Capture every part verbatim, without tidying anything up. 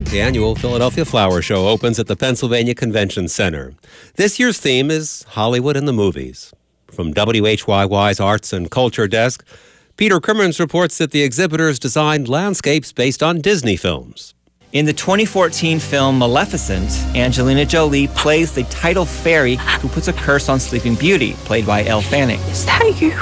The annual Philadelphia Flower Show opens at the Pennsylvania Convention Center. This year's theme is Hollywood in the Movies. From W H Y Y's Arts and Culture Desk, Peter Crimmins reports that the exhibitors designed landscapes based on Disney films. In the twenty fourteen film Maleficent, Angelina Jolie plays the title fairy who puts a curse on Sleeping Beauty, played by Elle Fanning. Is that you?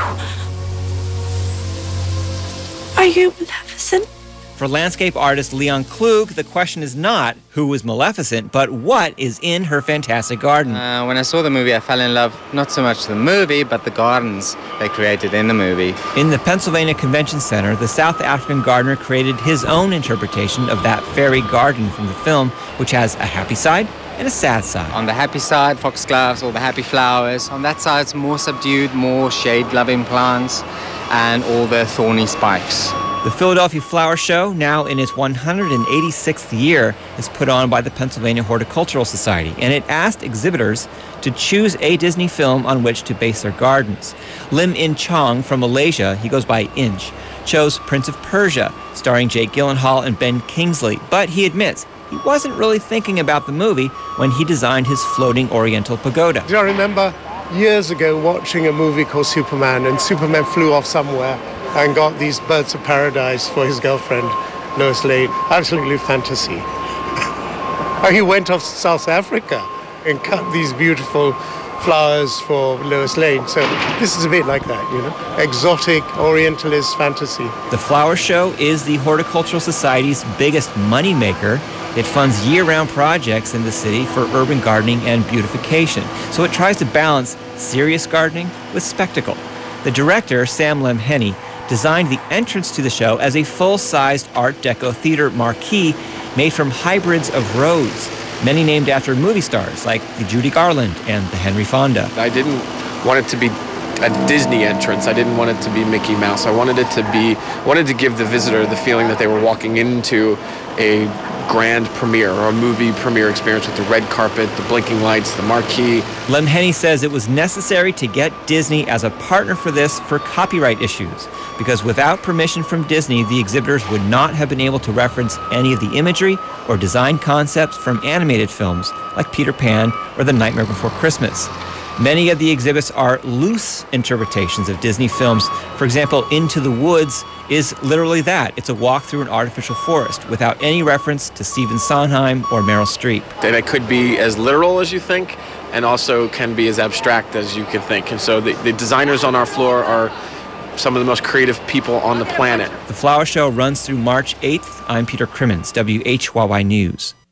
Are you Maleficent? For landscape artist Leon Klug, the question is not who is Maleficent, but what is in her fantastic garden. Uh, when I saw the movie, I fell in love, not so much the movie, but the gardens they created in the movie. In the Pennsylvania Convention Center, the South African gardener created his own interpretation of that fairy garden from the film, which has a happy side and a sad side. On the happy side, foxgloves, all the happy flowers. On that side, it's more subdued, more shade-loving plants, and all the thorny spikes. The Philadelphia Flower Show, now in its one hundred eighty-sixth year, is put on by the Pennsylvania Horticultural Society, and it asked exhibitors to choose a Disney film on which to base their gardens. Lim In Chong from Malaysia, he goes by Inch, chose Prince of Persia, starring Jake Gyllenhaal and Ben Kingsley, but he admits he wasn't really thinking about the movie when he designed his floating oriental pagoda. Do I remember years ago watching a movie called Superman, and Superman flew off somewhere and got these birds of paradise for his girlfriend, Lois Lane. Absolutely fantasy. He went off to South Africa and cut these beautiful flowers for Lois Lane. So this is a bit like that, you know, exotic Orientalist fantasy. The Flower Show is the Horticultural Society's biggest moneymaker. It funds year-round projects in the city for urban gardening and beautification. So it tries to balance serious gardening with spectacle. The director, Sam Lemheny, designed the entrance to the show as a full-sized Art Deco theater marquee made from hybrids of roses, many named after movie stars like the Judy Garland and the Henry Fonda. I didn't want it to be a Disney entrance. I didn't want it to be Mickey Mouse. I wanted it to be, wanted to give the visitor the feeling that they were walking into a grand premiere or a movie premiere experience with the red carpet, the blinking lights, the marquee. Lemheny says it was necessary to get Disney as a partner for this for copyright issues, because without permission from Disney, the exhibitors would not have been able to reference any of the imagery or design concepts from animated films like Peter Pan or The Nightmare Before Christmas. Many of the exhibits are loose interpretations of Disney films. For example, Into the Woods is literally that. It's a walk through an artificial forest without any reference to Stephen Sondheim or Meryl Streep. They could be as literal as you think and also can be as abstract as you can think. And so the, the designers on our floor are some of the most creative people on the planet. The Flower Show runs through March eighth. I'm Peter Crimmins, W H Y Y News.